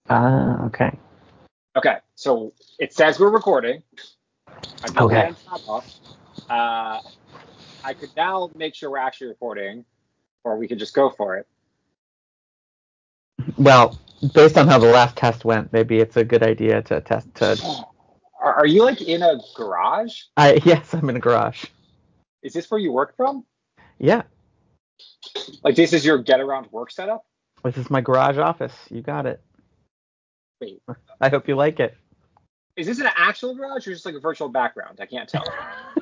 Okay. Okay, so it says we're recording. I put the end stop off. I could now make sure we're actually recording, or we could just go for it. Well, based on how the last test went, maybe it's a good idea to test. Are you like in a garage? Yes, I'm in a garage. Is this where you work from? Yeah. Like this is your get around work setup? This is my garage office. You got it. Wait. I hope you like it. Is this an actual garage or just like a virtual background? I can't tell.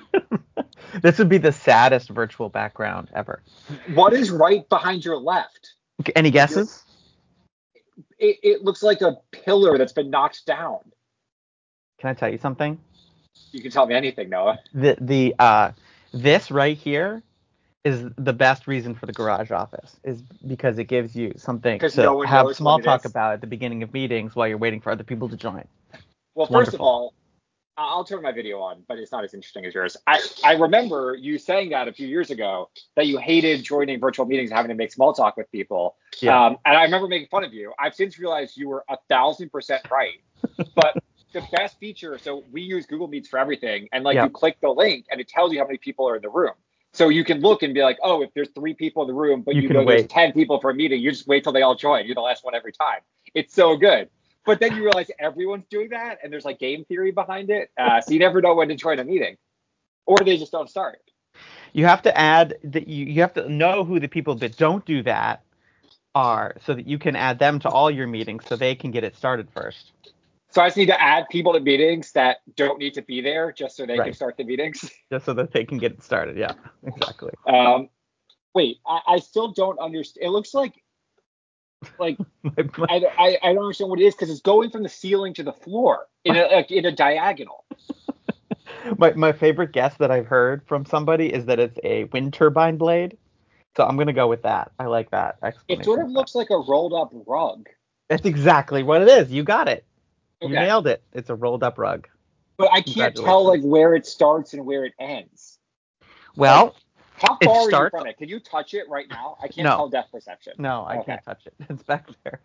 This would be the saddest virtual background ever. What is right behind your left? Any guesses? It looks like a pillar that's been knocked down. Can I tell you something? You can tell me anything, Noah. This right here is the best reason for the garage office, is because it gives you something to have small talk about at the beginning of meetings while you're waiting for other people to join. Well, first of all, I'll turn my video on, but it's not as interesting as yours. I remember you saying that a few years ago, that you hated joining virtual meetings and having to make small talk with people. Yeah. And I remember making fun of you. I've since realized you were 1,000% right. But the best feature, so we use Google Meets for everything. And you click the link and it tells you how many people are in the room. So you can look and be like, oh, if there's 3 people in the room, but you know there's 10 people for a meeting, you just wait till they all join. You're the last one every time. It's so good. But then you realize everyone's doing that, and there's game theory behind it. So you never know when to join a meeting, or they just don't start. You have to add that you have to know who the people that don't do that are, so that you can add them to all your meetings, so they can get it started first. So I just need to add people to meetings that don't need to be there, just so they can start the meetings. Just so that they can get it started. Yeah, exactly. Wait, I still don't understand. It looks like I don't understand what it is, because it's going from the ceiling to the floor in a diagonal. My favorite guess that I've heard from somebody is that it's a wind turbine blade. So I'm gonna go with that. I like that explanation. It sort of looks like a rolled up rug. That's exactly what it is. You got it. Okay. You nailed it. It's a rolled up rug. But I can't tell where it starts and where it ends. Well, how far are you from it? Can you touch it right now? I can't tell depth perception. No, I can't touch it. It's back there.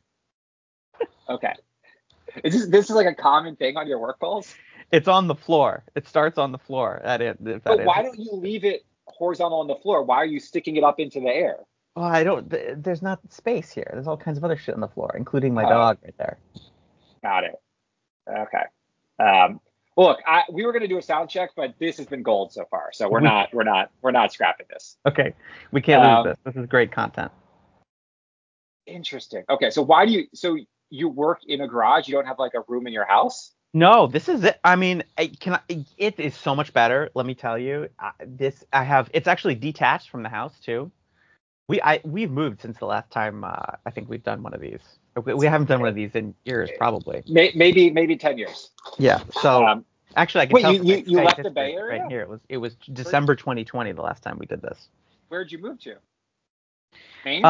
Okay. This is like a common thing on your work calls? It's on the floor. It starts on the floor. But why don't you leave it horizontal on the floor? Why are you sticking it up into the air? Well, there's not space here. There's all kinds of other shit on the floor, including my dog right there. Got it. Okay. Well, look, we were going to do a sound check, but this has been gold so far. So we're not scrapping this. Okay. We can't lose this. This is great content. Interesting. Okay. So you work in a garage? You don't have a room in your house? No, this is it. I mean, it is so much better. Let me tell you, it's actually detached from the house too. We've moved since the last time. I think we've done one of these. We haven't done one of these in years, probably. Maybe 10 years. Yeah. So actually, I can tell. You left the Bay Area? Right here. It was December 2020 the last time we did this. Where'd you move to? Maine?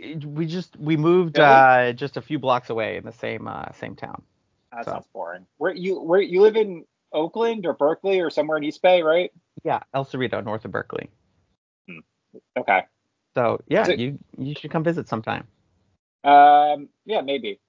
We moved just a few blocks away in the same town. That sounds boring. Where you live in Oakland or Berkeley or somewhere in East Bay, right? Yeah, El Cerrito, north of Berkeley. Okay. So yeah, you should come visit sometime. Yeah, maybe.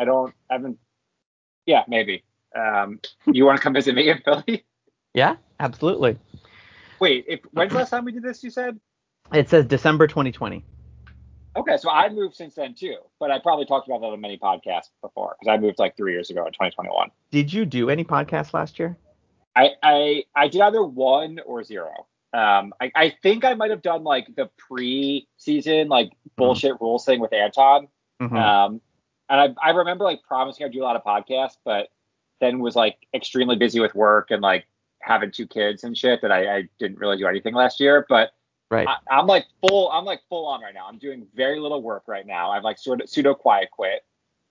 Yeah, maybe. You want to come visit me in Philly? Yeah, absolutely. Wait, when's the last time we did this, you said? It says December 2020. Okay, so I moved since then too, but I probably talked about that on many podcasts before, because I moved 3 years ago in 2021. Did you do any podcasts last year? I did either 1 or 0. I think I might have done the pre-season bullshit rules thing with Anton. Mm-hmm. And I remember promising I'd do a lot of podcasts, but then was extremely busy with work and having 2 kids and shit that I didn't really do anything last year. But right. I'm full on right now. I'm doing very little work right now. I've sort of pseudo quiet quit.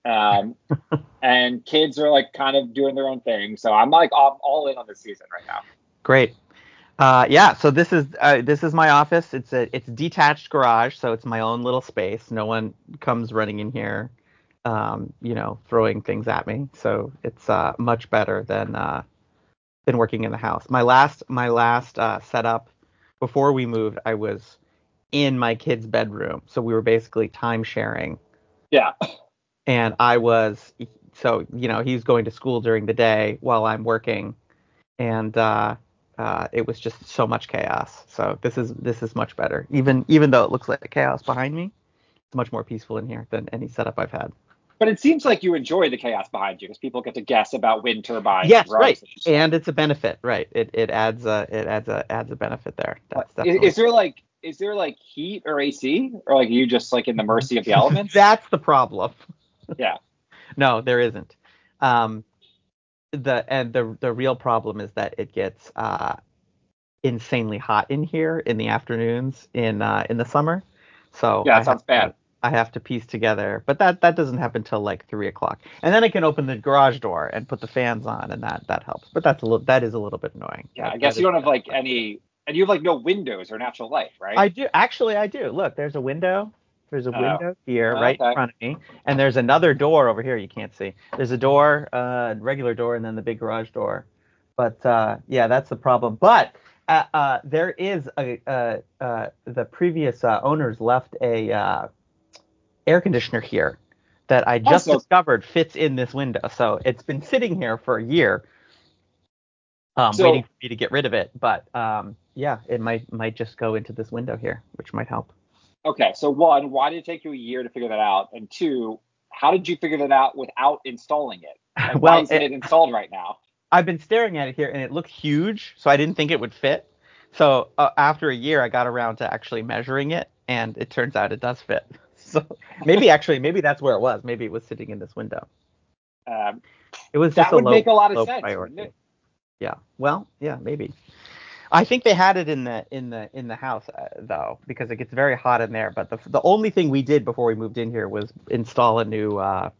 And kids are kind of doing their own thing. So I'm all in on this season right now. Great. Yeah, so this is my office. It's detached garage, so it's my own little space. No one comes running in here, throwing things at me. So it's much better than working in the house. My last setup before we moved, I was in my kid's bedroom, so we were basically time sharing. Yeah. and so he's going to school during the day while I'm working, and it was just so much chaos. So this is much better. Even though it looks like chaos behind me, it's much more peaceful in here than any setup I've had. But it seems like you enjoy the chaos behind you because people get to guess about wind turbines and Yes, right. rugs. And it's a benefit, right? It adds a benefit there. That's definitely. Is there like heat or AC, or like you just like in the mercy of the elements? That's the problem. Yeah. No, there isn't. Um, the real problem is that it gets insanely hot in here in the afternoons in the summer. So Yeah, it sounds bad. I have to piece together, but that doesn't happen till like 3 o'clock, and then I can open the garage door and put the fans on, and that helps. But that is a little bit annoying. Yeah, I That guess you is don't have like any, and you have like no windows or natural light, right? I do actually. I do. Look, there's a window. There's a Oh, window here, right in okay. front of me, and there's another door over here. You can't see. There's a door, regular door, and then the big garage door. But yeah, that's the problem. But there is the previous owners left a air conditioner here that I just Also, discovered fits in this window. So it's been sitting here for a year, waiting so for me to get rid of it. But yeah, it might just go into this window here, which might help. okay. So one, why did it take you a year to figure that out? And two, how did you figure that out without installing it? Like, why Well, isn't it installed right now? I've been staring at it here, and it looks huge, so I didn't think it would fit. So after a year, I got around to actually measuring it, and it turns out it does fit. So maybe that's where it was. Maybe it was sitting in this window. Um, It was just that a would make a lot of low sense, wouldn't priority. it? Yeah. Well, yeah, maybe. I think they had it in the house though, because it gets very hot in there. But the only thing we did before we moved in here was install a new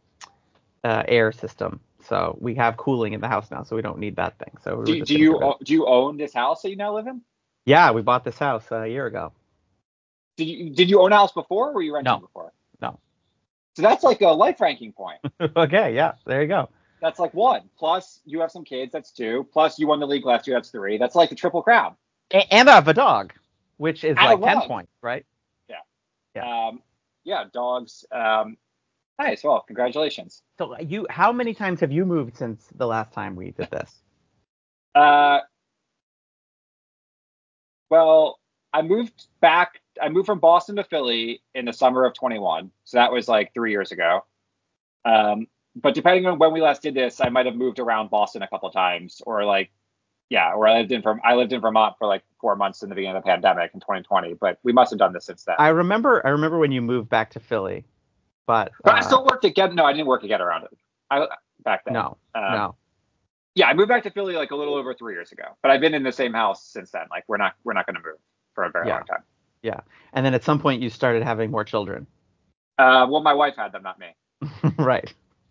air system. So we have cooling in the house now, so we don't need that thing. So we were Do, just do gonna get you rid of it. do you own this house that you now live in? Yeah, we bought this house a year ago. Did you own a house before, or were you renting No, before? no. So that's like a life ranking point. Okay, yeah, there you go. That's like one. Plus you have some kids, that's two. Plus you won the league last year, that's three. That's like the triple crown. And I have a dog, which is And a like 10 love. points, right? Yeah. Yeah. Yeah, dogs. Nice. Well, congratulations. So how many times have you moved since the last time we did this? Uh, well, I moved back. I moved from Boston to Philly in the summer of 21. So that was like 3 years ago. But depending on when we last did this, I might have moved around Boston a couple of times, or like, yeah, or I lived in Vermont for like 4 months in the beginning of the pandemic in 2020. But we must have done this since then. I remember when you moved back to Philly, but But I still worked at Get. No, I didn't work at Get Around It. Back then. no, no. Yeah, I moved back to Philly like a little over 3 years ago. But I've been in the same house since then. Like we're not going to move for a very Yeah, long time. yeah. And then at some point you started having more children. Well, my wife had them, not me. Right.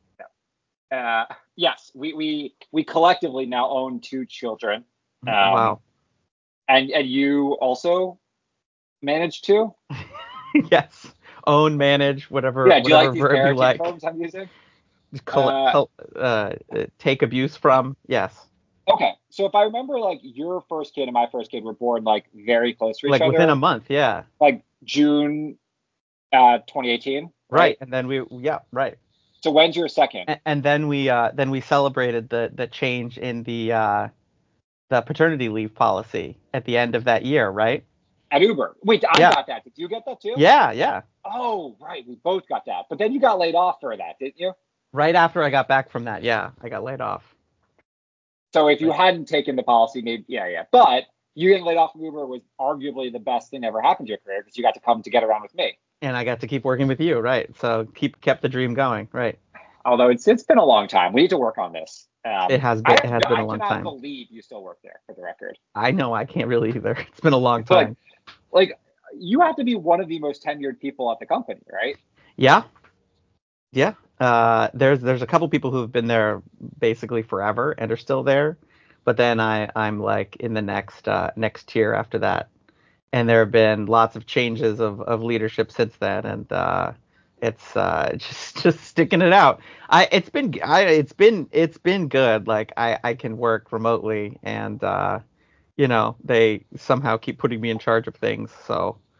Yes, we collectively now own two children. Um, Wow. and you also manage two? Yes. Own, manage, whatever Yeah. Do you like whatever these verb you parenting like. terms I'm using? Col- Uh, col- take abuse from. Yes. okay. So if I remember, like your first kid and my first kid were born like very close to each Like within a other, month, yeah. like June 2018, Right. right? And then yeah, right. So when's your second? And then we celebrated the change in the paternity leave policy at the end of that year, right? At Uber. Wait, I Yeah. got that. Did you get that too? Yeah, yeah. Oh, right. We both got that. But then you got laid off for that, didn't you? Right after I got back from that, yeah, I got laid off. So if you Right. hadn't taken the policy, maybe, yeah, yeah. But you getting laid off from Uber was arguably the best thing that ever happened to your career because you got to come to Get Around with me. And I got to keep working with you, right? So kept the dream going, right? Although it's been a long time. We need to work on this. It has been I a long cannot time. believe you still work there, for the record. I know I can't really either. It's been a long Like, time. like you have to be one of the most tenured people at the company, right? Yeah, yeah. There's a couple people who have been there basically forever and are still there, but then I'm like in the next tier after that, and there have been lots of changes of leadership since then, and it's just sticking it out. It's been good. Like I can work remotely, and they somehow keep putting me in charge of things. So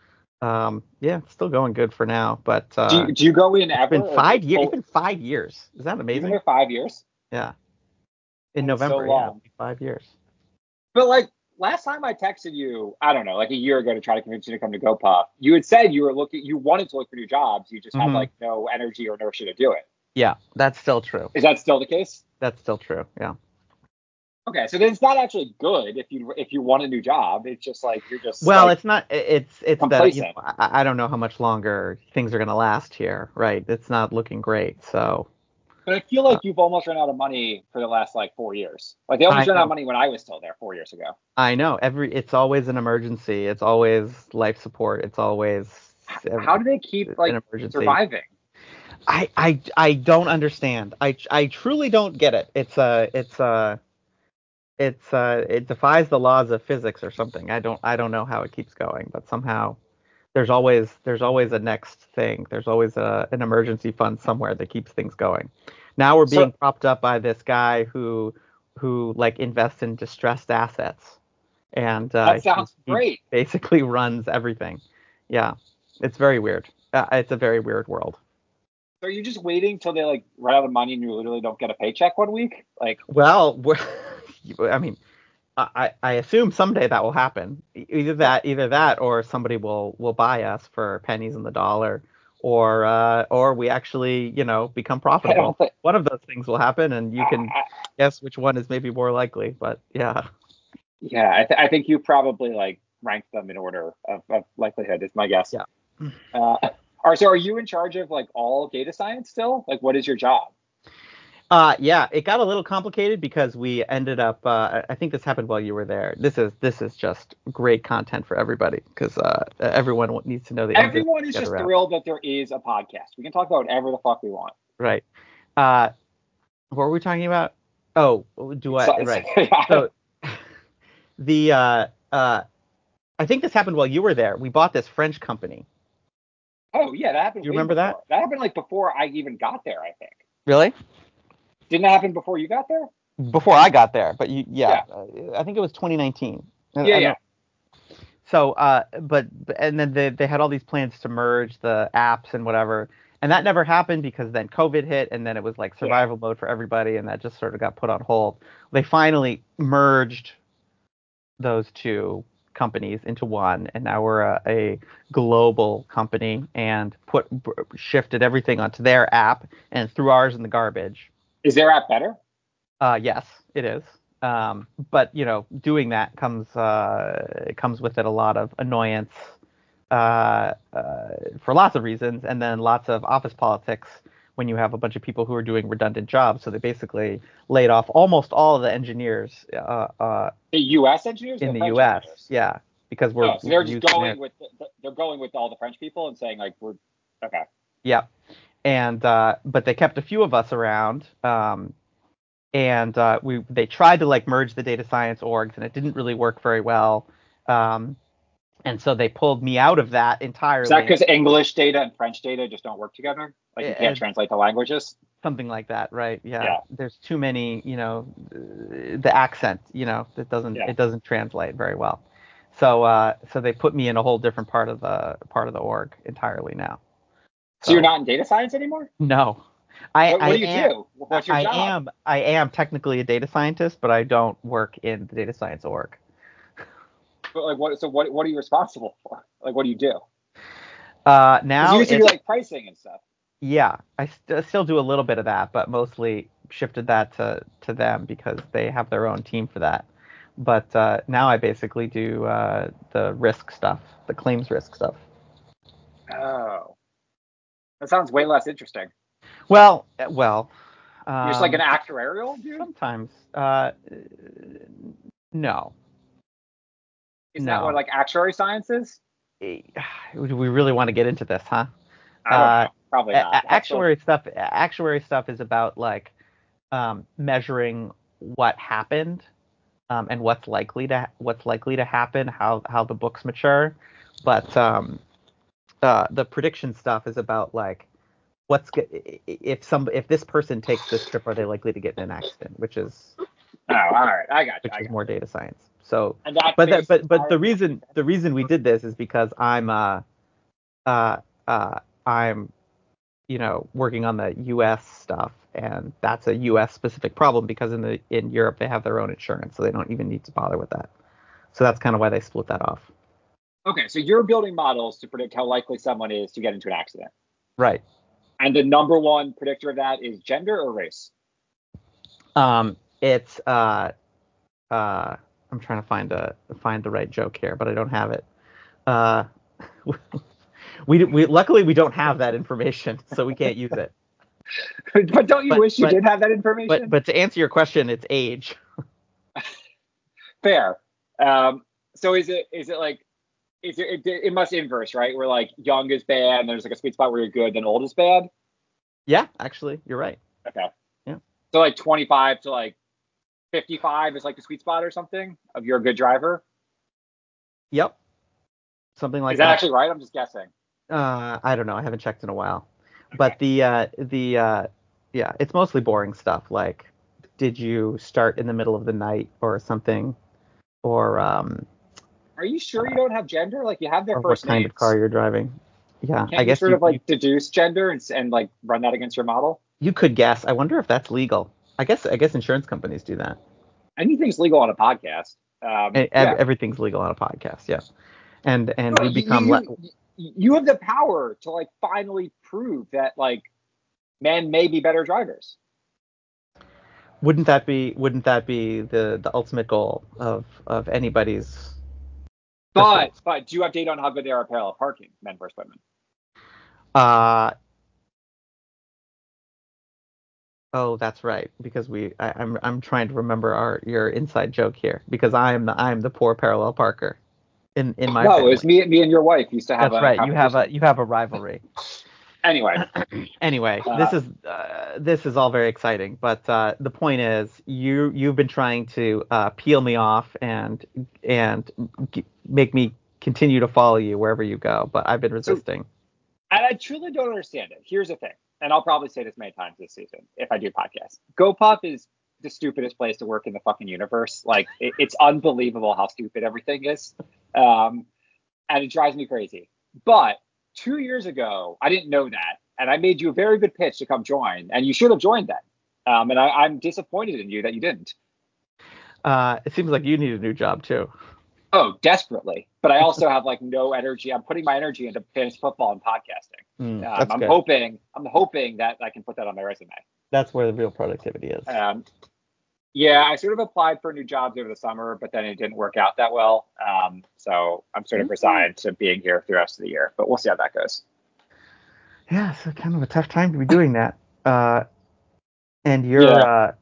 Yeah, it's still going good for now, but Do you go in it's ever, been or is it 5 years. It's been 5 years. Is that you've been amazing? there 5 years? Yeah, in That is so November. Yeah, it'll long. be 5 years. But like last time I texted you, I don't know, like a year ago to try to convince you to come to GoPuff, you had said you wanted to look for new jobs, you just had Hmm. like no energy or inertia to do it. Yeah, that's still true. Is that still the case? That's still true. Yeah. Okay, so then it's not actually good if you want a new job. It's just like you're just Well, like it's not. It's that complacent. I don't know how much longer things are gonna last here, right? It's not looking great. So But I feel uh, like you've almost run out of money for the last like 4 years. Like they almost I ran out of know. money when I was still there 4 years ago. I know. It's always an emergency. It's always life support. It's always How do they keep an like emergency. surviving? I don't understand. I truly don't get it. It defies the laws of physics or something. I don't know how it keeps going, but somehow there's always a next thing. There's always an emergency fund somewhere that keeps things going. Now we're So being propped up by this guy who like invests in distressed assets, and that he sounds he great. basically runs everything. Yeah, it's very weird. It's a very weird world. So are you just waiting till they like run out of money and you literally don't get a paycheck one week? Like, Well, I mean, I assume someday that will happen. yeah, Either that, or somebody will buy us for pennies in the dollar, or we actually become I don't profitable. think. One of those things will happen, and you can I, guess which one is maybe more likely. But yeah, yeah, I think you probably like ranked them in order of likelihood. Is my guess. yeah. So are you in charge of like all data science still? Like, what is your job? Yeah, it got a little complicated because we ended up. I think this happened while you were there. This is just great content for everybody because everyone needs to know the ins and outs Everyone to is get just around. thrilled that there is a podcast. We can talk about whatever the fuck we want. Right. Uh, what were we talking about? Oh, do I? So, Right. yeah. So the I think this happened while you were there. We bought this French company. Oh yeah, that Do happened you way remember that? before. That happened like before I even got there. I think. Really? Didn't that happen before you got there? Before I got there, but yeah, Yeah. I think it was 2019. Yeah. I Yeah. don't. So, and then they had all these plans to merge the apps and whatever, and that never happened because then COVID hit, and then it was like Yeah. survival mode for everybody, and that just sort of got put on hold. They finally merged those two companies into one, and now we're a global company and shifted everything onto their app and threw ours in the garbage. Is their app better? Yes, it is. But doing that comes with it a lot of annoyance for lots of reasons, and then lots of office politics when you have a bunch of people who are doing redundant jobs. So they basically laid off almost all of the engineers The U.S. engineers or in the the French U.S. engineers? Yeah, because we're Oh, so we're they're just using going their. with they're going with all the French people and saying like we're okay. Yeah, and but they kept a few of us around. And they tried to like merge the data science orgs, and it didn't really work very well. Um, and so they pulled me out of that Is that entirely. because English data and French data just don't work together? Like you can't Uh, translate the languages? Something like that, right? Yeah. Yeah. There's too many, the accent, that doesn't Yeah. it doesn't translate very well. So they put me in a whole different part of the org entirely now. So you're So not in data science anymore? no, I What I do you am do? What's your I job? am I am technically a data scientist, but I don't work in the data science org. But like what? So what are you responsible for? Like what do you do? Because you Now used to do it's like pricing and stuff. Yeah, I still do a little bit of that, but mostly shifted that to them because they have their own team for that. But now I basically do the risk stuff, the claims risk stuff. Oh, that sounds way less interesting. Well, You're just like an um, actuarial dude. sometimes. No, Isn't that what no. like actuary science is? Eh, Do we really want to get into this, huh? I don't Uh, know. Probably not. That's so. actuary stuff is about like measuring what happened and what's likely to happen, how the books mature. But the prediction stuff is about like if this person takes this trip, are they likely to get in an accident, Oh, all right. I got you. which I is got more you. data science. So, And that's but based but the entirely on reason data. the reason we did this is because I'm, working on the U.S. stuff, and that's a U.S. specific problem because in Europe they have their own insurance, so they don't even need to bother with that. So that's kind of why they split that off. Okay, so you're building models to predict how likely someone is to get into an accident. Right. And the number one predictor of that is gender or race? It's I'm trying to find the right joke here, but I don't have it. We luckily we don't have that information, so we can't use it. But don't you wish you did have that information? But to answer your question, it's age. Fair. So is it like it must inverse, right? Where like young is bad, and there's like a sweet spot where you're good, then old is bad. Yeah, actually, you're right. Okay. Yeah. So like 25 to like 55 is like the sweet spot or something of you're a good driver. Yep. Something like that. Is that actually right? I'm just guessing. I don't know. I haven't checked in a while. Okay. But yeah, it's mostly boring stuff like did you start in the middle of the night or something, or Are you sure you don't have gender? Like you have their or first what kind names. of car you're driving? Yeah, Can't I guess you sort of like deduce gender and like run that against your model? You could guess. I wonder if that's legal. I guess insurance companies do that. Anything's legal on a podcast. Everything's legal on a podcast. Yeah, and we become. You have the power to like finally prove that like men may be better drivers. Wouldn't that be the ultimate goal of anybody's? But do you have data on how good they are at parallel parking, men versus women? Oh, that's right. Because I'm trying to remember your inside joke here. Because I'm the poor parallel parker in my. No, it was me and your wife used to have. That's right. You have a rivalry. Anyway, this is all very exciting, but the point is you've been trying to peel me off and make me continue to follow you wherever you go, but I've been resisting. And I truly don't understand it. Here's the thing, and I'll probably say this many times this season if I do podcasts. GoPuff is the stupidest place to work in the fucking universe. Like it's unbelievable how stupid everything is, and it drives me crazy. But 2 years ago, I didn't know that. And I made you a very good pitch to come join. And you should have joined then. And I'm disappointed in you that you didn't. It seems like you need a new job, too. Oh, desperately. But I also have like no energy. I'm putting my energy into fantasy football and podcasting. I'm hoping that I can put that on my resume. That's where the real productivity is. Yeah, I sort of applied for new jobs over the summer, but then it didn't work out that well. So I'm sort of resigned to being here for the rest of the year, but we'll see how that goes. Yeah, it's kind of a tough time to be doing that. And you're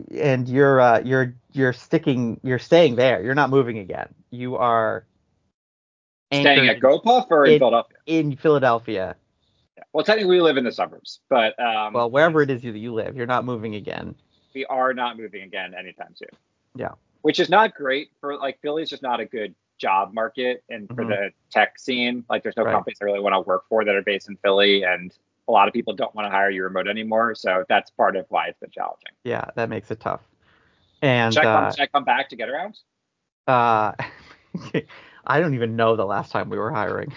staying there. You're not moving again. You are staying at GoPuff or in Philadelphia? In Philadelphia. Yeah. Well, technically we live in the suburbs, but well, wherever it is you live, you're not moving again. We are not moving again anytime soon. Yeah. Which is not great for like Philly's just not a good job market and for the tech scene. Like there's no companies I really want to work for that are based in Philly, and a lot of people don't want to hire you remote anymore. So that's part of why it's been challenging. Yeah, that makes it tough. And should I come back to get around? I don't even know the last time we were hiring.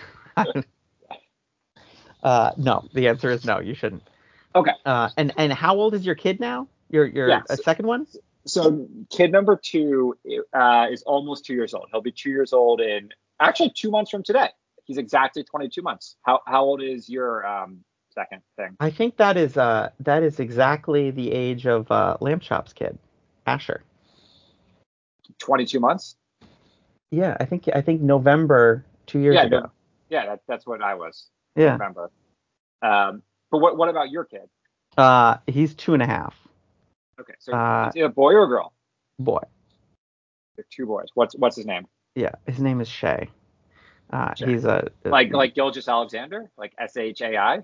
No, the answer is no, you shouldn't. Okay. And how old is your kid now? Your second one? So kid number 2 is almost 2 years old. He'll be 2 years old in actually 2 months from today. He's exactly 22 months. How old is your second thing? I think that is exactly the age of Lamb Chop's kid, Asher. 22 months? Yeah, I think November 2 years ago. Yeah, that's what I was. Yeah. November. But what about your kid? He's 2.5. Okay, so is it a boy or a girl? Boy. There are 2 boys. What's his name? Yeah, his name is Shay. Shay. He's like Gilgeous-Alexander, like SHAI.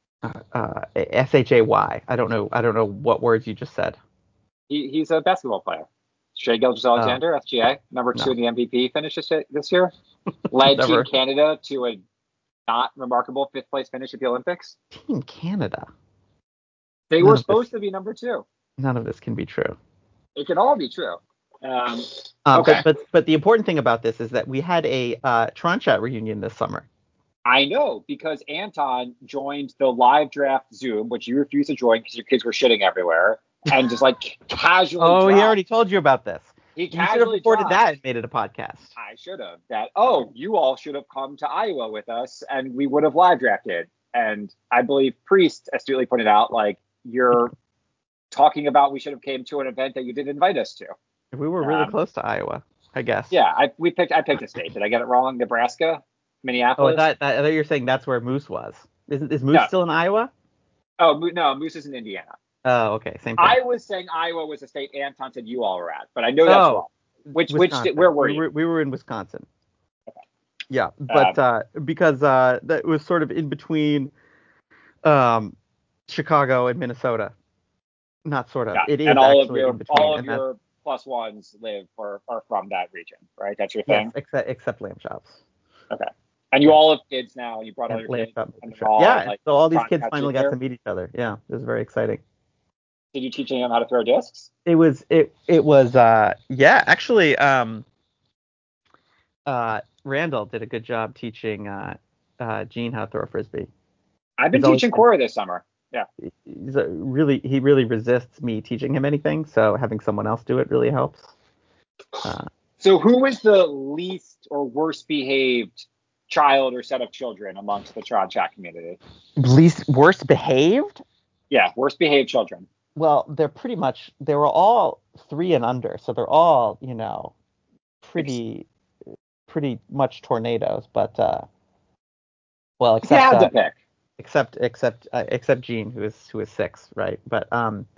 SHAY. I don't know what words you just said. He's a basketball player. Shai Gilgeous-Alexander, SGA, number 2 in the MVP finish this year. Led Team Canada to a not remarkable 5th place finish at the Olympics. Team Canada. They were supposed to be number 2. None of this can be true. It can all be true. Okay. But the important thing about this is that we had a Tron Chat reunion this summer. I know, because Anton joined the live draft Zoom, which you refused to join because your kids were shitting everywhere, and just like casually. Oh, dropped. He already told you about this. You should have recorded that and made it a podcast. I should have. You all should have come to Iowa with us, and we would have live drafted. And I believe Priest astutely pointed out, like, you're talking about we should have came to an event that you didn't invite us to. We were really close to Iowa, I guess. Yeah, I picked a state. Did I get it wrong? Nebraska? Minneapolis? Oh, I thought you were saying that's where Moose was. Is Moose still in Iowa? Oh, no, Moose is in Indiana. Oh, okay, same thing. I was saying Iowa was a state Anton said you all were at, but I know that's wrong. Which state, where were you? We were in Wisconsin. Okay. Yeah, but because that was sort of in between Chicago and Minnesota. Not sort of. Yeah. It is and actually in between. All of your plus ones live or are from that region, right? That's your thing? Yes, except Lamb Chops. Okay. And you all have kids now. You brought all your kids. So all these kids finally got to meet each other. Yeah, it was very exciting. Did you teach them how to throw discs? It was actually Randall did a good job teaching Gene how to throw a frisbee. I've been teaching Cora this summer. Yeah. He really resists me teaching him anything, so having someone else do it really helps. So who is the least or worst behaved child or set of children amongst the Tron chat community? Worst behaved? Yeah, worst behaved children. Well, they were all 3 and under, so they're all, pretty much tornadoes, but except Gene, who is 6, right? But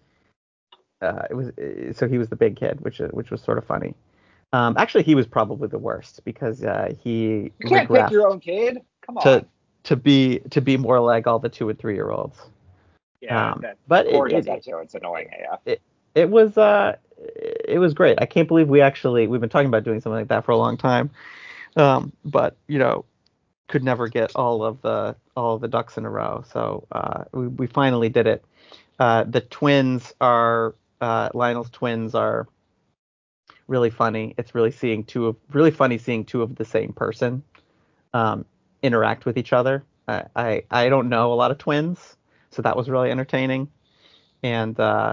he was the big kid, which was sort of funny. Actually, he was probably the worst because he you can't pick your own kid. Come on. To be more like all the 2 and 3-year-olds. Yeah, but does that too. It's annoying. Yeah. It was great. I can't believe we've been talking about doing something like that for a long time. But could never get all of the ducks in a row. So we finally did it. The twins are Lionel's twins are really funny. It's really funny seeing 2 of the same person interact with each other. I don't know a lot of twins, so that was really entertaining. And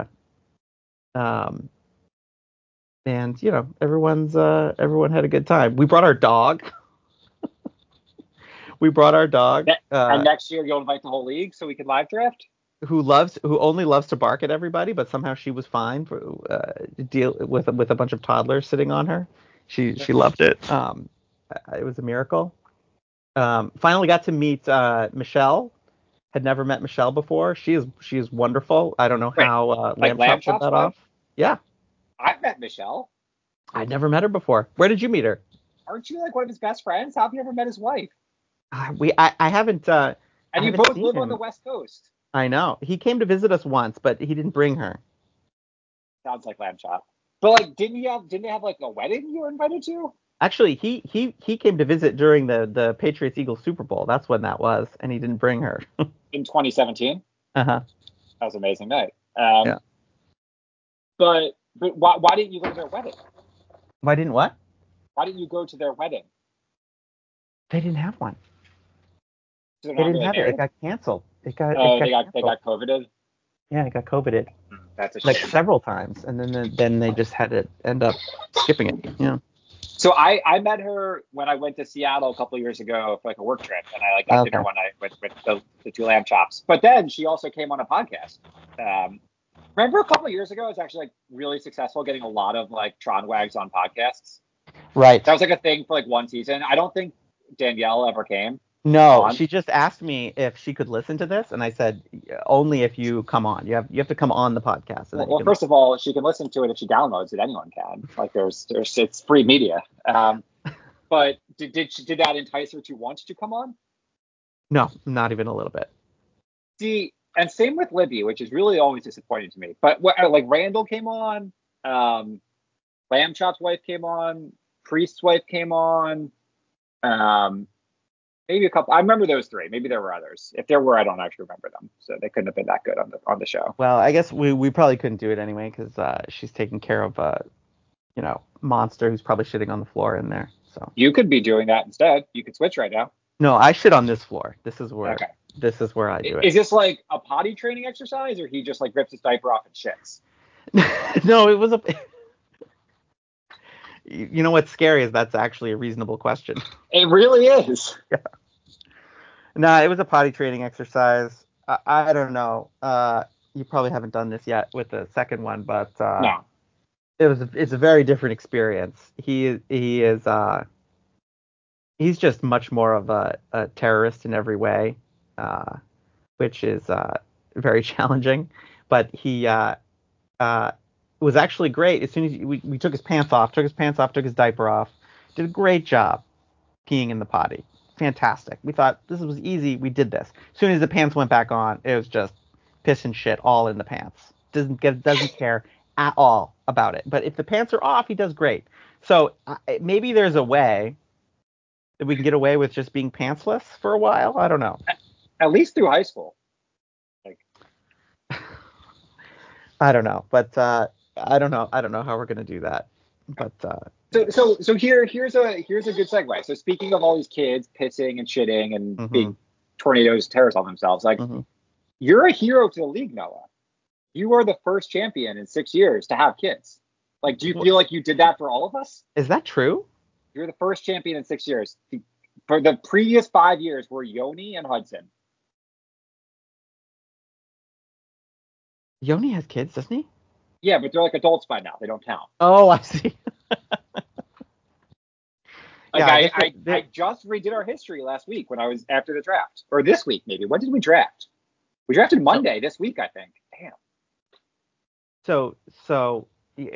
everyone had a good time. We brought our dog. And next year you'll invite the whole league so we can live draft. Who only loves to bark at everybody, but somehow she was fine to deal with a bunch of toddlers sitting on her. She loved it. It was a miracle. Finally got to meet Michelle. Had never met Michelle before. She is wonderful. I don't know how Lamb Chop pulled that off. Yeah. I've met Michelle. I'd never met her before. Where did you meet her? Aren't you like one of his best friends? How have you ever met his wife? I haven't. And you both live on the West Coast. I know. He came to visit us once, but he didn't bring her. Sounds like Lamb Chop. But like, didn't they have like a wedding you were invited to? Actually, he came to visit during the Patriots-Eagles Super Bowl. That's when that was, and he didn't bring her. In 2017? Uh-huh. That was an amazing night. Yeah. But why didn't you go to their wedding? Why didn't what? Why didn't you go to their wedding? They didn't have one. They didn't have it. It got canceled. They got COVIDed? Yeah, it got COVIDed. That's a shame. Like several times, and then they just had to end up skipping it. Yeah. So I met her when I went to Seattle a couple of years ago for like a work trip, and I got dinner one night with the 2 Lamb Chops. But then she also came on a podcast. Remember a couple of years ago, I was actually like really successful getting a lot of like Tron Wags on podcasts. Right. That was like a thing for like one season. I don't think Danielle ever came. No, she just asked me if she could listen to this, and I said only if you come on. You have to come on the podcast. Well, first of all, she can listen to it if she downloads it. Anyone can. Like it's free media. But did that entice her to want to come on? No, not even a little bit. See, and same with Libby, which is really always disappointing to me. But like Randall came on, Lamb Chop's wife came on, Priest's wife came on. Maybe a couple. I remember those 3. Maybe there were others. If there were, I don't actually remember them. So they couldn't have been that good on the show. Well, I guess we probably couldn't do it anyway because she's taking care of monster who's probably shitting on the floor in there. So you could be doing that instead. You could switch right now. No, I shit on this floor. This is where Okay. I do it. Is this like a potty training exercise, or he just like rips his diaper off and shits? No, it was a. You know what's scary is that's actually a reasonable question. It really is. No, it was a potty training exercise. I don't know. You probably haven't done this yet with the second one, but No. it's a very different experience. He is he's just much more of a terrorist in every way, uh, which is very challenging. But he uh, was actually great. As soon as we took his pants off, took his diaper off, did a great job peeing in the potty. Fantastic. We thought this was easy. We did this. As soon as the pants went back on, it was just piss and shit all in the pants. Doesn't care at all about it. But if the pants are off, he does great. So maybe there's a way that we can get away with just being pantsless for a while. I don't know. At least through high school. Like, I don't know. But I don't know. I don't know how we're gonna do that. But so here's a good segue. So speaking of all these kids pissing and shitting and mhm, being tornadoes, terrorists on themselves, like mhm. you're a hero to the league, Noah. You are the first champion in 6 years to have kids. Like, do you feel like you did that for all of us? Is that true? You're the first champion in 6 years. For the previous 5 years were Yoni and Hudson. Yoni has kids, doesn't he? Yeah, but they're like adults by now. They don't count. Oh, I see. Like Yeah, I guess I just redid our history last week when I was after the draft, or this week maybe. When did we draft? We drafted so Monday this week, I think. Damn. so so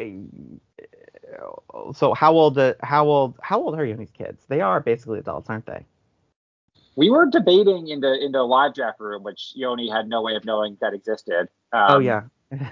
so how old are Yoni's kids? They are basically adults, aren't they? We were debating in the live draft room, which Yoni had no way of knowing that existed. Oh yeah.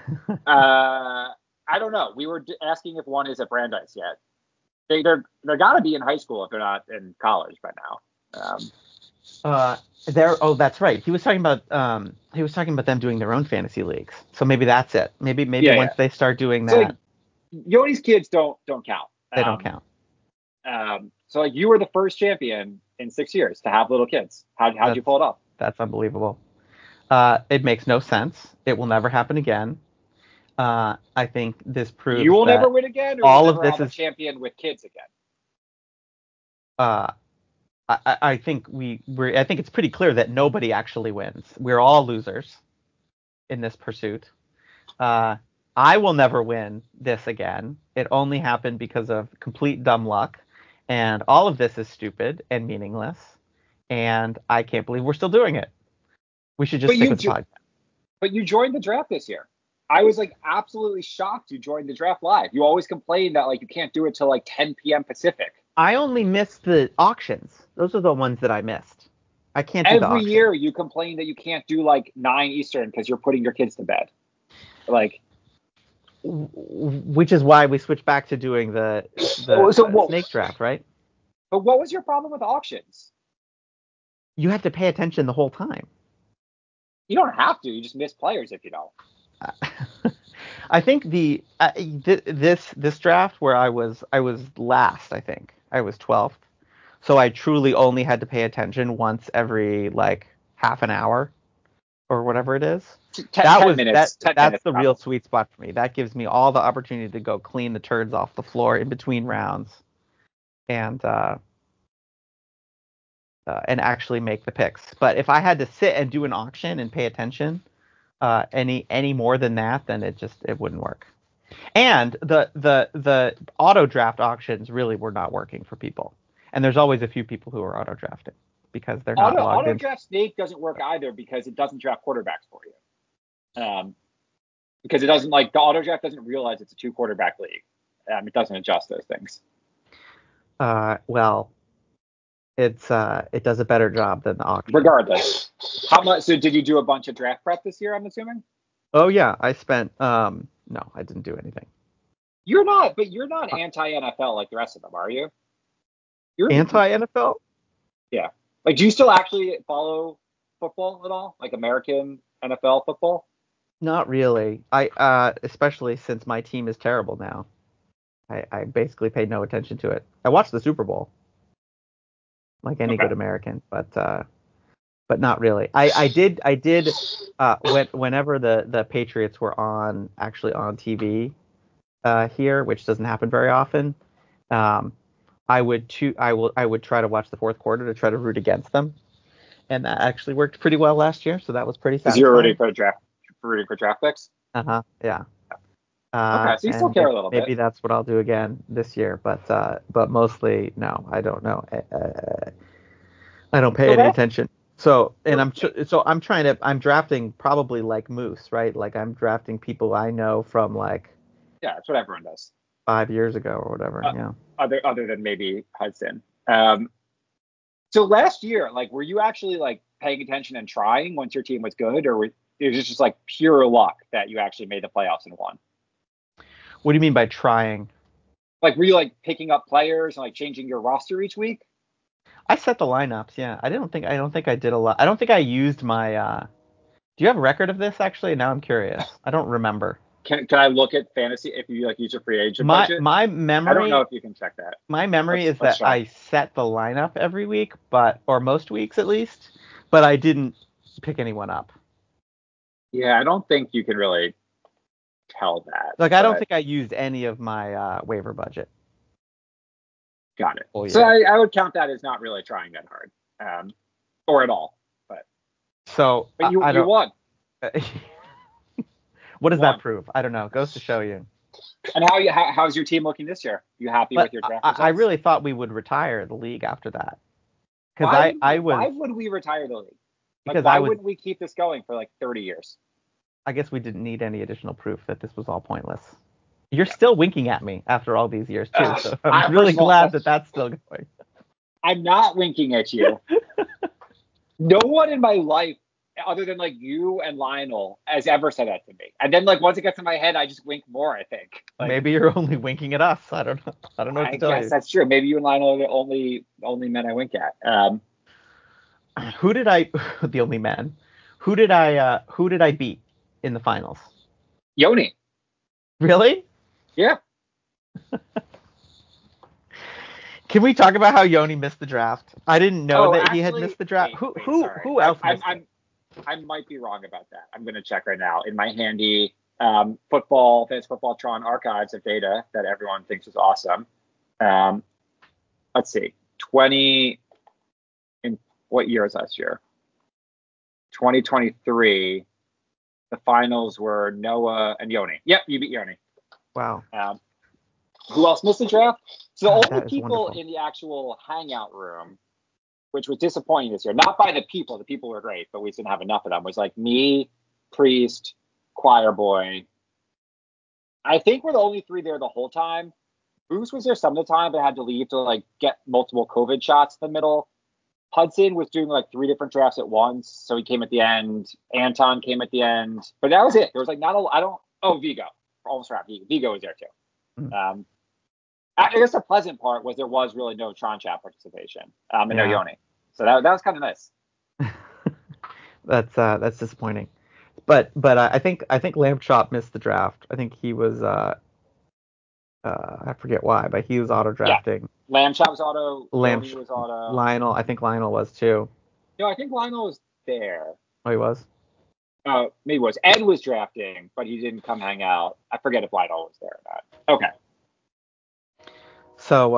I don't know. We were asking if one is at Brandeis yet. They're got to be in high school if they're not in college by now. uh that's right. He was talking about them doing their own fantasy leagues. So maybe that's it. Maybe Yeah, yeah. once they start doing So like that, Yoni's kids don't count. they don't count. So like you were the first champion in 6 years to have little kids. How'd you That's pull it off? that's unbelievable. It makes no sense. It will never happen again. I think this You proves will never that win again, or you'll all of never this have a is champion with kids again. uh, I think I think it's pretty clear that nobody actually wins. We're all losers in this pursuit. Uh, I will never win this again. It only happened because of complete dumb luck, and all of this is stupid and meaningless. And I can't believe we're still doing it. We should just But stick you with the podcast. but you joined the draft this year. I was like absolutely shocked you joined the draft live. You always complain that like you can't do it till like 10 p.m. Pacific. I only missed the auctions. Those are the ones that I missed. I can't do the Every auction, year you complain that you can't do like 9 Eastern because you're putting your kids to bed. Like which is why we switched back to doing so the what? snake draft, right? But what was your problem with auctions? You have to pay attention the whole time. You don't have to. You just miss players if you don't. I think this draft where I was last. I think I was 12th, so I truly only had to pay attention once every like half an hour or whatever it is. Ten, That 10 was minutes. 10 that's minutes the real probably. sweet spot for me. That gives me all the opportunity to go clean the turds off the floor in between rounds and and actually make the picks. But if I had to sit and do an auction and pay attention any more than that, then it wouldn't work. And the auto draft auctions really were not working for people. And there's always a few people who are auto drafting because they're not logged Auto into. draft snake doesn't work either because it doesn't draft quarterbacks for you. Because it doesn't like the auto draft doesn't realize it's a two quarterback league. It doesn't adjust those things. Well, it does a better job than the auction. Regardless, how much? So did you do a bunch of draft prep this year? I'm assuming. Oh yeah, I spent no, I didn't do anything. You're not anti NFL like the rest of them, are you? You're Anti NFL? yeah. Like, do you still actually follow football at all? Like American NFL football? Not really. I especially since my team is terrible now. I basically paid no attention to it. I watched the Super Bowl. like any Okay. good American, but not really. I did whenever the Patriots were actually on TV here, which doesn't happen very often. I would try to watch the fourth quarter to try to root against them, and that actually worked pretty well last year. So that was pretty Because you're satisfying. rooting for draft picks. Yeah. Okay, so you still And care a little maybe bit. that's what I'll do again this year, but mostly no, I don't know. I don't pay any Okay. attention. I'm drafting probably like Moose, right? Like I'm drafting people I know from like Yeah, that's what everyone does. 5 years ago or whatever. Uh, Yeah. other than maybe Hudson. So last year, like, were you actually like paying attention and trying once your team was good, or it was just like pure luck that you actually made the playoffs and won? What do you mean by trying? Like, were you like picking up players and like changing your roster each week? I set the lineups. Yeah. I don't think I did a lot. I don't think I used my. Do you have a record of this actually? Now I'm curious. I don't remember. Can I look at fantasy if you like use your free agent My budget? my I don't know memory if you can check that. my memory is Let's that check. I set the lineup every week, or most weeks at least, but I didn't pick anyone up. Yeah, I don't think you can really tell that, Like I don't but think I used any of my waiver budget got it. all So year. I would count that as not really trying that hard, or at all. But So I you don't. won. What You does that won. prove? I don't know. It goes to show you. And how's your team looking this year? You happy But with your draft I results? really thought we would retire the league after that because Why would we retire the league? Like, because why wouldn't we keep this going for like 30 years? I guess we didn't need any additional proof that this was all pointless. You're still winking at me after all these years too, so I'm really glad that that's still going. I'm not winking at you. No one in my life, other than like you and Lionel, has ever said that to me. And then like once it gets in my head, I just wink more. I think. Like, Maybe you're only winking at us. I don't know. I don't know what I to tell guess you. that's true. Maybe you and Lionel are the only men I wink at. Who did I? The only man. Who did I? Who did I beat in the finals? Yoni. Really? Yeah. Can we talk about how Yoni missed the draft? I didn't know Oh, that he had actually, missed the draft. wait. Sorry. Who else missed it? I might be wrong about that. I'm going to check right now in my handy fantasy football Tron archives of data that everyone thinks is awesome. Let's see, 20 in what year is last year? 2023. The finals were Noah and Yoni. Yep, you beat Yoni. Wow. Who else missed the draft? So the only That is people wonderful. in the actual hangout room, which was disappointing this year, not by the people. The people were great, but we didn't have enough of them. Was like me, Priest, Choir Boy. I think we're the only three there the whole time. Bruce was there some of the time, but had to leave to like get multiple COVID shots in the middle. Hudson was doing like 3 different drafts at once, so he came at the end. Anton came at the end, but that was it. There was like not a. I don't. Oh, Vigo, almost forgot. Vigo was there too. Mm. I guess the pleasant part was there was really no Tron chat participation, and no Yeah. Yoni, so that was kind of nice. That's disappointing. But I think Lamb Chop missed the draft. I think he was I forget why, but he was auto Yeah, drafting. Lamb Chop was auto. Lamb Yoni was auto. Lionel, I think Lionel was too. No, I think Lionel was there. Oh, he was. Maybe it was Ed was drafting, but he didn't come hang out. I forget if Lionel was there or not. Okay. So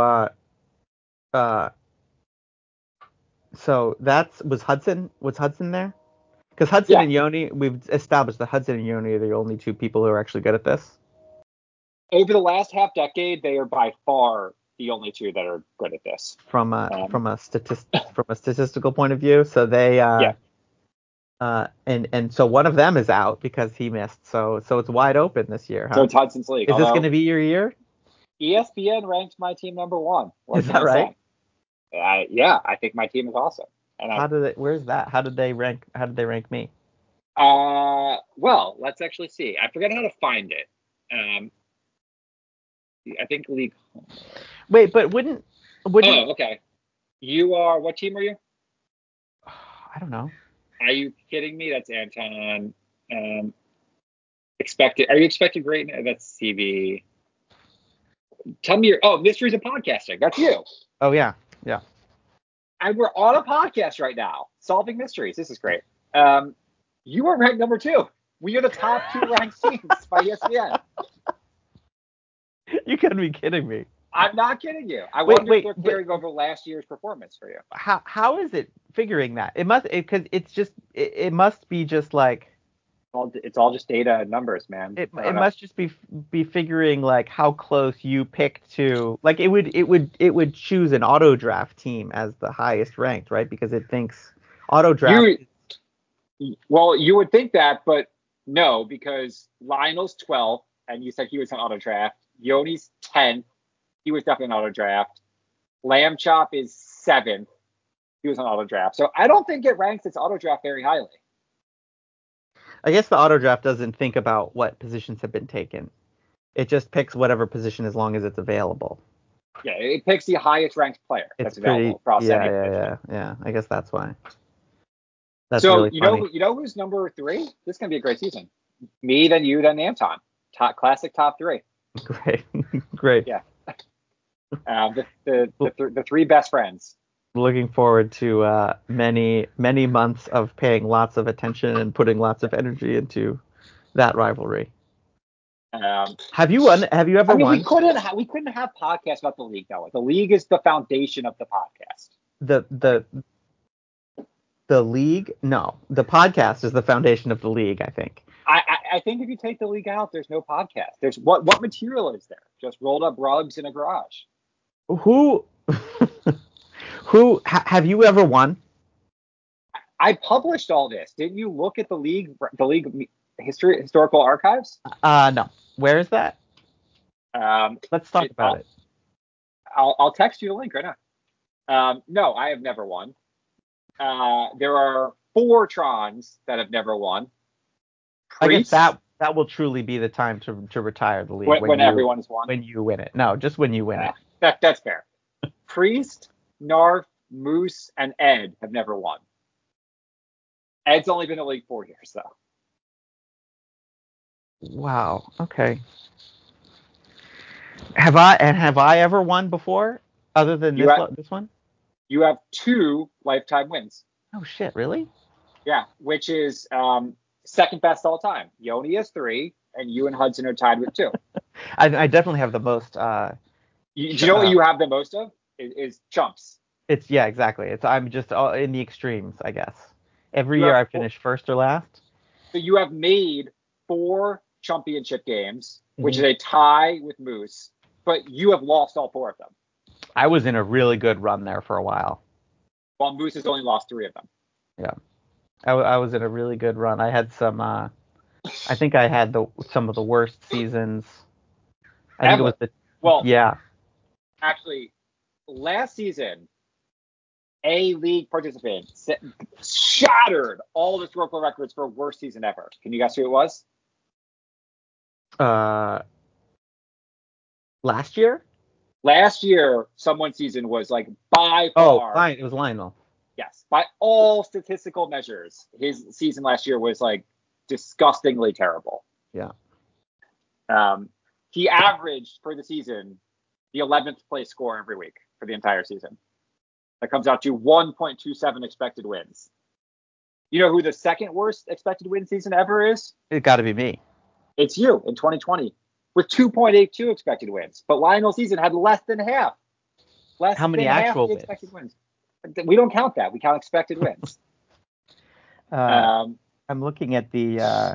so was Hudson there? Because Hudson Yeah. and Yoni, we've established that Hudson and Yoni are the only 2 people who are actually good at this. Over the last half decade, they are by far the only 2 that are good at this. From a statistical point of view. So they Yeah. And so one of them is out because he missed. So it's wide open this year, So huh? it's Hudson's league. Is this going to be your year? ESPN ranked my team number 1. Is that right? Yeah, I think my team is awesome. And where's that? How did they rank me? Well, let's actually see. I forget how to find it. I think league. Wait, but wouldn't? Oh, okay. You are. What team are you? I don't know. Are you kidding me? That's Anton. Expected. Are you expecting greatness? That's CV. Tell me Mysteries of Podcasting. That's you. Oh yeah, yeah. And we're on a podcast right now, solving mysteries. This is great. You are ranked number 2. We are the top 2 ranked teams by ESPN. You gotta be kidding me. I'm not kidding you. I wonder if they're carrying over last year's performance for you. How is it figuring that? It must, because it must be just like. It's all just data and numbers, man. It must just be figuring like how close you picked to, like it would choose an auto draft team as the highest ranked, right? Because it thinks auto draft. Well, you would think that, but no, because Lionel's 12th, and you said he was on auto draft. Yoni's 10th. He was definitely on auto draft. Lamb Chop is 7th. He was on auto draft. So I don't think it ranks its auto draft very highly. I guess the auto draft doesn't think about what positions have been taken. It just picks whatever position as long as it's available. Yeah, it picks the highest ranked player that's available across any position. Yeah. I guess that's why. That's so really funny. You know who's number 3? This is gonna be a great season. Me, then you, then Anton. Classic top 3. Great. Yeah. The 3 best friends. Looking forward to many months of paying lots of attention and putting lots of energy into that rivalry. Have you ever won? We couldn't have podcasts about the league though. The league is the foundation of the podcast. The league? No, the podcast is the foundation of the league, I think. I think if you take the league out, there's no podcast. There's what material is there? Just rolled up rugs in a garage. Who have you ever won? I published all this. Didn't you look at the league historical archives? No. Where is that? Let's talk about it. I'll text you the link right now. No, I have never won. There are 4 Trons that have never won. Priest, I guess that will truly be the time to retire the league. When everyone's won. When you win it. No, just when you win it. That's fair. Priest, Narf, Moose, and Ed have never won. Ed's only been in the league 4 years, though. Wow. Okay. Have I ever won before, other than this one? You have 2 lifetime wins. Oh shit! Really? Yeah, which is second best all time. Yoni has 3, and you and Hudson are tied with 2. I definitely have the most. Do you know what you have the most of? Is chumps. Exactly. I'm just in the extremes, I guess. Every year I finish first or last. So you have made 4 championship games, which is a tie with Moose, but you have lost all 4 of them. I was in a really good run there for a while. While Moose has only lost 3 of them. Yeah. I was in a really good run. I had some, I think I had some of the worst seasons. I think it was yeah. Actually, last season, a league participant shattered all the historical records for worst season ever. Can you guess who it was? Last year? Last year, someone's season was like by far. Oh, it was Lionel. Yes, by all statistical measures, his season last year was like disgustingly terrible. Yeah. He averaged for the season the 11th place score every week for the entire season. That comes out to 1.27 expected wins. You know who the second worst expected win season ever is? It got to be me. It's you in 2020 with 2.82 expected wins. But Lionel's season had less than half. How many actual wins? Expected wins? We don't count that. We count expected wins. I'm looking at the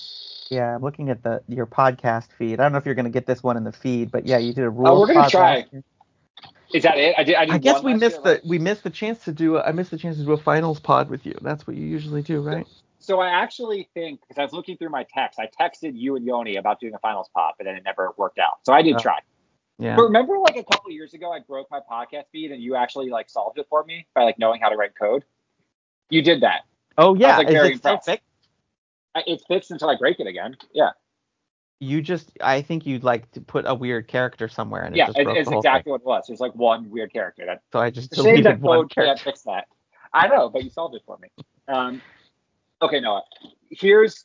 your podcast feed. I don't know if you're going to get this one in the feed, but yeah, you did a rule. We're going to try. Is that it? I guess we missed the chance to do a finals pod with you. That's what you usually do, right? So I actually think, because I was looking through my text, I texted you and Yoni about doing a finals pod, but then it never worked out. So I did try. Yeah. But remember, like a couple of years ago, I broke my podcast feed, and you actually like solved it for me by like knowing how to write code. You did that. Oh yeah, I was, like, very is it still fixed? It's fixed until I break it again. Yeah. I think you'd like to put a weird character somewhere, and it's exactly what it was. There's like one weird character. So I just deleted one character. Can't fix that. I know, but you solved it for me. Okay, Noah. Here's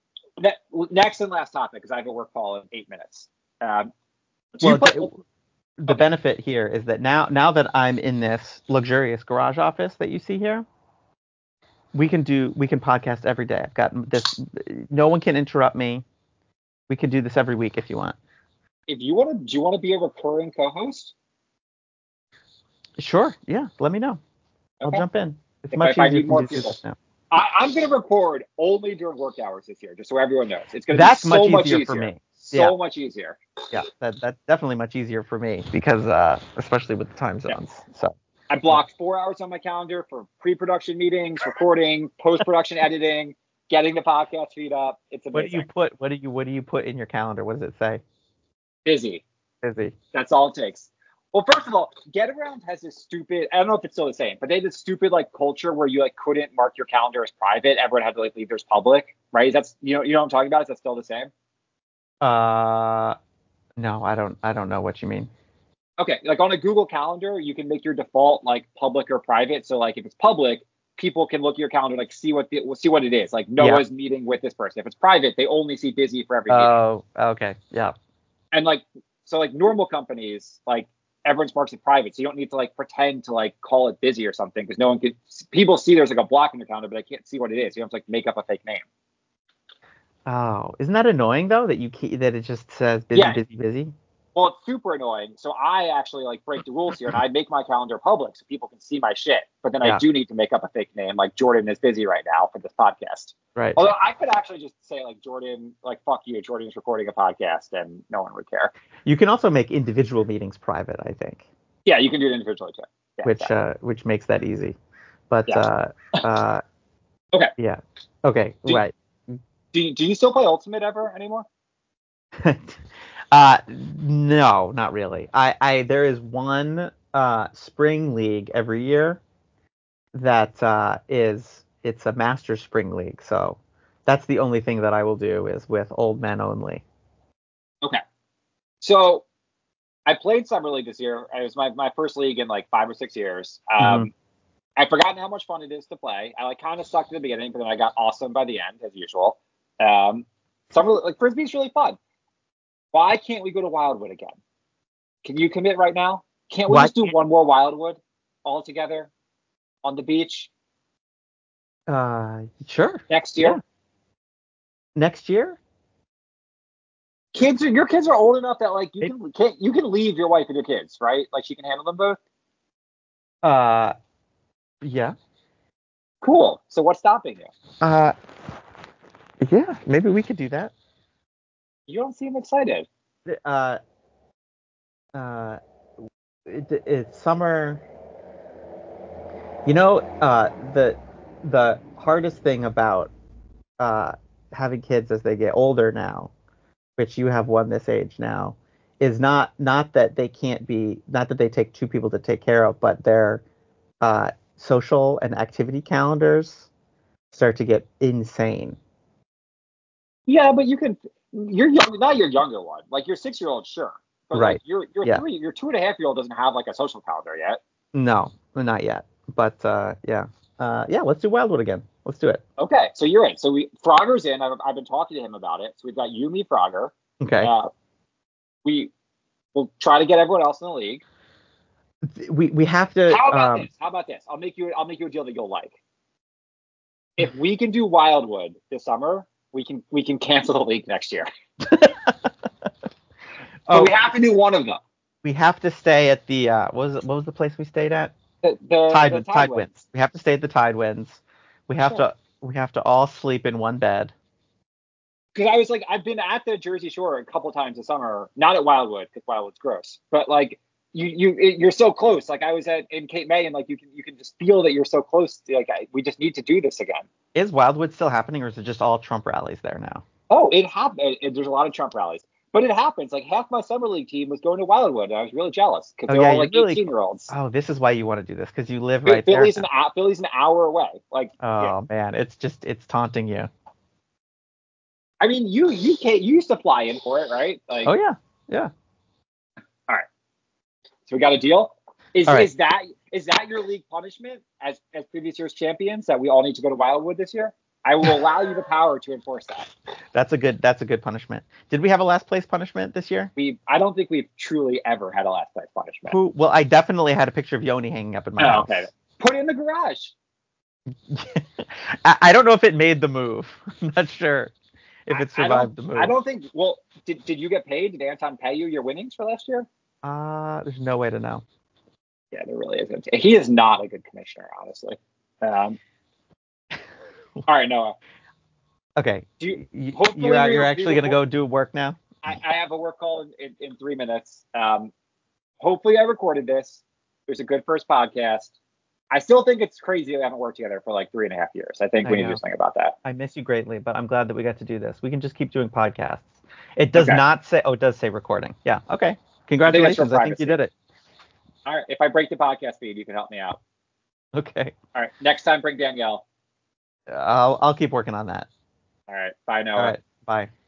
next and last topic, because I have a work call in 8 minutes. the benefit here is that now that I'm in this luxurious garage office that you see here, we can podcast every day. I've got this. No one can interrupt me. We can do this every week if you want. If you want to, do you want to be a recurring co-host? Sure. Yeah. Let me know. Okay. I'll jump in. It's much if I easier need more to do people. this now. I'm going to record only during work hours this year, just so everyone knows. It's going to be so much easier for me. So much easier. Yeah, that's definitely much easier for me because especially with the time zones. Yeah. So I blocked 4 hours on my calendar for pre-production meetings, recording, post-production editing, getting the podcast feed up. It's amazing. What do you put in your calendar? What does it say? Busy. That's all it takes. Well, first of all, GetAround has this stupid, I don't know if it's still the same, but they had this stupid culture where you couldn't mark your calendar as private. Everyone had to leave theirs public, right? That's you know what I'm talking about? Is that still the same? No, I don't know what you mean. Okay, on a Google Calendar, you can make your default public or private. So if it's public, people can look at your calendar, see what it is. Noah's meeting with this person. If it's private, they only see busy for every meeting. Oh, okay, yeah. And normal companies, everyone's marks it private, so you don't need to pretend to call it busy or something because no one could. People see there's a block in your calendar, but they can't see what it is. You have to make up a fake name. Oh, isn't that annoying though that that it just says busy, busy? Well, it's super annoying. So I actually break the rules here and I make my calendar public so people can see my shit. But then I do need to make up a fake name, Jordan is busy right now for this podcast. Right. Although I could actually just say Jordan, fuck you, Jordan's recording a podcast and no one would care. You can also make individual meetings private, I think. Yeah, you can do it individually too. Yeah, which makes that easy. But okay. Yeah. Okay. Right. Do you still play Ultimate ever anymore? No, not really. There is one spring league every year that it's a master spring league. So that's the only thing that I will do is with old men only. Okay. So I played Summer League this year. It was my first league in 5 or 6 years. I've forgotten how much fun it is to play. I kind of sucked at the beginning, but then I got awesome by the end, as usual. Summer Frisbee's really fun. Why can't we go to Wildwood again? Can you commit right now? Can't we just do one more Wildwood all together on the beach? Sure. Next year? Yeah. Next year? Your kids are old enough that you can leave your wife and your kids, right? She can handle them both? Yeah. Cool. So what's stopping you? Yeah, maybe we could do that. You don't seem excited. It's summer. The hardest thing about having kids as they get older now, which you have one this age now, is not that they can't be, not that they take two people to take care of, but their social and activity calendars start to get insane. Yeah, but you're young, not your younger one. Your 6-year-old, sure. But right. Your 2.5-year-old doesn't have a social calendar yet. No, not yet. But yeah, let's do Wildwood again. Let's do it. Okay, so you're in. So Frogger's in. I've been talking to him about it. So we've got you, me, Frogger. Okay. We'll try to get everyone else in the league. We have to. How about this? I'll make you a deal that you'll like. If we can do Wildwood this summer, we can cancel the league next year. We have to do one of them. We have to stay at the what was the place we stayed at? The Tidewinds. We have to stay at the Tidewinds. We have to all sleep in one bed. Because I've been at the Jersey Shore a couple times this summer, not at Wildwood because Wildwood's gross, but you're so close. I was in Cape May and you can just feel that you're so close. We just need to do this again. Is Wildwood still happening, or is it just all Trump rallies there now? Oh, it happened. There's a lot of Trump rallies. But it happens. Half my summer league team was going to Wildwood, and I was really jealous because they're all 18-year-olds. Oh, this is why you want to do this, because you live right there. Philly's an hour away. Man, it's taunting you. I mean, you used to fly in for it, right? Oh yeah. All right. So we got a deal. Is that your league punishment as previous year's champions that we all need to go to Wildwood this year? I will allow you the power to enforce that. That's a good punishment. Did we have a last place punishment this year? I don't think we've truly ever had a last place punishment. Well, I definitely had a picture of Yoni hanging up in my house. Okay. Put it in the garage. I don't know if it made the move. I'm not sure if it survived the move. I don't think. Well, did you get paid? Did Anton pay you your winnings for last year? There's no way to know. Yeah, there really isn't. He is not a good commissioner, honestly. All right, Noah. Okay. You're actually gonna go do work now? I have a work call in 3 minutes. Hopefully I recorded this. It was a good first podcast. I still think it's crazy we haven't worked together for like 3.5 years. I think we need to do something about that. I miss you greatly, but I'm glad that we got to do this. We can just keep doing podcasts. It does not say. Oh, it does say recording. Yeah. Okay. Congratulations. I think you did it. All right. If I break the podcast feed, you can help me out. Okay. All right. Next time, bring Danielle. I'll keep working on that. All right. Bye, Noah. All right. Bye.